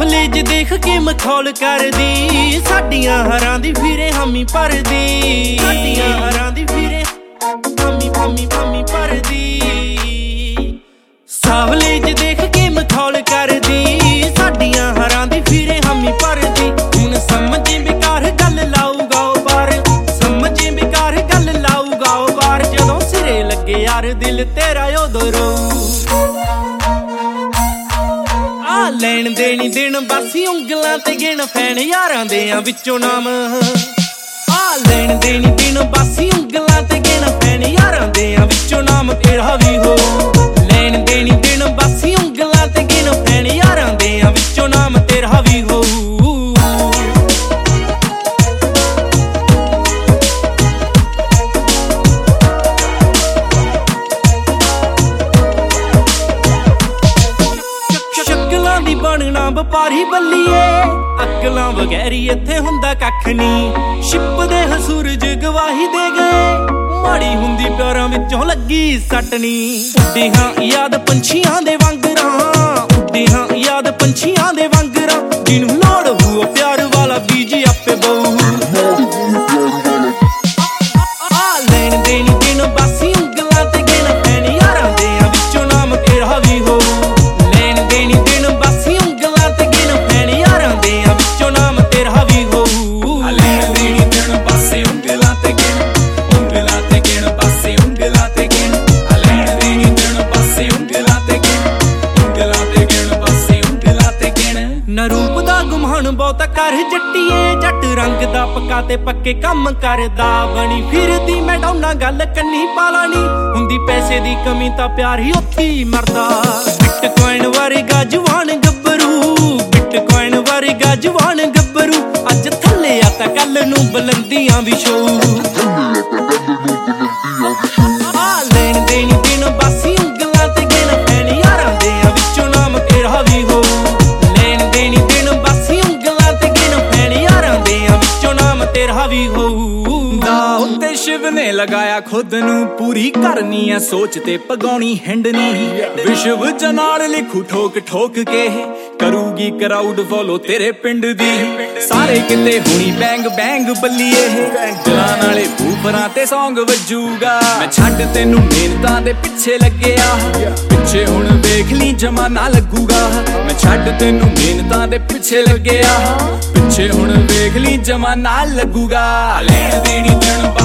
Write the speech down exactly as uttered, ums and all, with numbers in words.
ਸਾਵਲੇਜ ਦੇਖ ਕੇ ਮਖੌਲ ਕਰਦੀ, ਸਾਡੀਆਂ ਹਰਾਂ ਦੀ ਫਿਰੇ ਹਾਮੀ ਭਰਦੀ, ਸਾਡੀਆਂ ਹਰਾਂ ਦੀ ਫਿਰੇ ਹਾਮੀ ਹਾਮੀ ਹਾਮੀ ਭਰਦੀ। ਸਾਵਲੇਜ ਦੇਖ ਕੇ ਮਖੌਲ ਕਰਦੀ, ਸਾਡੀਆਂ ਹਰਾਂ ਦੀ ਫਿਰੇ ਹਾਮੀ ਭਰਦੀ। ਹੁਣ ਸਮਝੇ ਬੇਕਾਰ ਗੱਲ ਲਾਊਗਾ ਉਹ ਬਾਰ, ਸਮਝੇ ਬੇਕਾਰ ਗੱਲ ਲਾਊਗਾ ਉਹ ਬਾਰ। ਜਦੋਂ ਸਿਰੇ ਲੱਗੇ ਯਾਰ ਦਿਲ ਤੇਰਾ ਉਦੋਂ ਰੋਊ। ਆ ਲੈਣ ਦੇਣੀ ਦਿਨ ਬਾਸੀ ਉਂਗਲਾਂ ਤੇ ਗਿਣ, ਫੈਨ ਯਾਰਾਂ ਦੇ ਆ ਵਿੱਚੋਂ ਨਾਮ। ਆ ਲੈਣ ਦੇਣੀ ਦਿਨ ਬਾਸੀ ਉਂਗਲਾਂ ਤੇ ਗਿਣ, ਫੈਨ ਯਾਰਾਂ ਦੇ ਆ ਵਿੱਚੋਂ ਨਾਮ ਤੇਰਾ ਵੀ ਹੋ। ਲੈਣ ਦੇਣੀ ਦਿਨ ਬਾਸੀ ਉਂਗਲਾਂ ਤੇ ਗਿਣ, ਫੈਨ ਯਾਰਾਂ ਦੇ ਆ ਵਿੱਚੋਂ ਨਾਮ ਤੇਰਾ ਵੀ ਹੋ। ਸ਼ਕਲਾਂ ਦੀ ਬਣਨਾ ਵਪਾਰੀ ਬੱਲੀਏ, ਅਕਲਾਂ ਵਗੈਰੀ ਇੱਥੇ ਹੁੰਦਾ ਕੱਖ ਨੀ। ਛਿਪਦੇ ਹਾਂ ਸੂਰਜ ਗਵਾਹੀ ਦੇ ਗਏ, ਮਾੜੀ ਹੁੰਦੀ ਪਿਆਰਾਂ ਵਿੱਚੋਂ ਲੱਗੀ ਸੱਟ ਨੀ। ਉੱਡੇ ਹਾਂ ਯਾਦ ਪੰਛੀਆਂ ਦੇ ਵਾਂਗਰਾਂ, ਉੱਡੇ ਹਾਂ ਯਾਦ ਪੰਛੀਆਂ ਦੇ ਵਾਂਗਰਾਂ। ਜਿਹਨੂੰ ਲੋੜ ਹੋਊ ਪਿਆਰ ਵਾਲਾ ਬੀਜ ਆਪੇ ਬਹੂ। ਆ ਲੈਣ ਦੇਣੀ ਦਿਨ ਬਾਸੀ ਉਂਗਲਾਂ ਤੇ ਗਿਣ, ਫੈਨ ਯਾਰਾਂ ਦੇ ਆ ਵਿੱਚੋਂ ਨਾਮ ਤੇਰਾ ਵੀ ਹੋ। ਲੈਣ ਦੇਣੀ ਦਿਨ ਬਾਸੀ ਉਂਗਲਾਂ ਤੇ ਗਿਣ, ਫੈਨ ਯਾਰਾਂ ਦੇ ਆ ਵਿੱਚੋਂ ਨਾਮ ਤੇਰਾ ਵੀ ਹੋ। ਲੈਣ ਦੇਣੀ ਦਿਨ ਬਾਸੀ ਉਂਗਲਾਂ ਤੇ ਗਿਣ, ਉਂਗਲਾਂ ਤੇ ਗਿਣ ਬਾਸੀ ਉਂਗਲਾਂ ਤੇ ਗਿਣ। ਲੈਣ ਦੇਣੀ ਦਿਨ ਬਾਸੀ ਉਂਗਲਾਂ ਤੇ ਗਿਣ, ਉਂਗਲਾਂ ਤੇ ਗਿਣ ਬਾਸੀ ਉਂਗਲਾਂ ਤੇ ਗਿਣ। ਨਾ ਰੂਪ ਦਾ ਗੁਮਾਨ ਬਹੁਤਾ ਕਰ ਜੱਟੀਏ, ਜੱਟ ਰੰਗ ਦਾ ਪੱਕਾ ਤੇ ਪੱਕੇ ਕੰਮ ਕਰਦਾ। ਬਣੀ ਫਿਰਦੀ ਮੈਂ ਡਾਉਣਾ ਗੱਲ ਕੰਨੀ ਪਾਲਾ ਨੀ, ਹੁੰਦੀ ਪੈਸੇ ਦੀ ਕਮੀ ਤਾਂ ਪਿਆਰ ਹੀ ਉੱਥੇ ਹੀ ਮਰਦਾ। ਬਿਟਕੋਇਨ ਵਰਗਾ ਜਵਾਨ ਗੱਭਰੂ, ਬਿਟਕੋਇਨ ਵਰਗਾ ਜਵਾਨ ਗੱਭਰੂ। ਅੱਜ ਥੱਲੇ ਆ ਤਾਂ ਕੱਲ ਨੂੰ ਬੁਲੰਦੀਆਂ ਵੀ ਸ਼ੋਅ। ਆ ਲੈਣ ਦੇਣੀ ਦਿਨ ਬਾਸੀ ਉਂਗਲਾਂ ਤੇ ਗਿਣ, ਫੈਨ ਯਾਰਾਂ ਦੇ ਆ ਵਿੱਚੋਂ ਨਾਮ ਤੇਰਾ ਵੀ ਹੋ। ਲੈਣ ਦੇਣੀ ਦਿਨ ਬਾਸੀ ਉਂਗਲਾਂ ਤੇ ਗਿਣ, ਫੈਨ ਯਾਰਾਂ ਦੇ ਆ ਵਿੱਚੋਂ ਨਾਮ ਤੇਰਾ ਵੀ ਹੋ। ਦਾ ਉੱਤੇ ਸ਼ਿਵ ਨੇ ਲਗਾਇਆ ਖੁਦ ਨੂੰ, ਪੂਰੀ ਕਰਨੀ ਐ ਸੋਚ ਤੇ ਪਗਾਉਣੀ ਹਿੰਡਨੀ। ਵਿਸ਼ਵ ਚ ਨਾਲ ਲਿਖੂ ਠੋਕ ਠੋਕ ਕੇ, ਕਰੂਗੀ ਕਰਾਊਡ ਫੋਲੋ ਤੇਰੇ ਪਿੰਡ ਦੀ। ਸਾਰੇ ਕਿਤੇ ਹੁਣੀ ਬੈਂਗ ਬੈਂਗ ਬੱਲੀਏ, ਦਿਲਾਂ ਨਾਲੇ ਬੂਫਰਾਂ ਤੇ ਸੌਂਗ ਵੱਜੂਗਾ। ਮੈਂ ਛੱਡ ਤੈਨੂੰ ਮਿਹਨਤਾਂ ਦੇ ਪਿੱਛੇ ਲੱਗਿਆ, ਪਿੱਛੇ ਹੁਣ ਵੇਖ ਲਈ ਜਮਾਨਾ ਲੱਗੂਗਾ। ਮੈਂ ਛੱਡ ਤੈਨੂੰ ਮਿਹਨਤਾਂ ਦੇ ਪਿੱਛੇ ਲੱਗਿਆ, ਪਿੱਛੇ ਹੁਣ ਵੇਖ ਲਈ ਜਮਾਨਾ ਲੱਗੂਗਾ। ਲੈਣ ਦੇਣੀ ਦਿਨ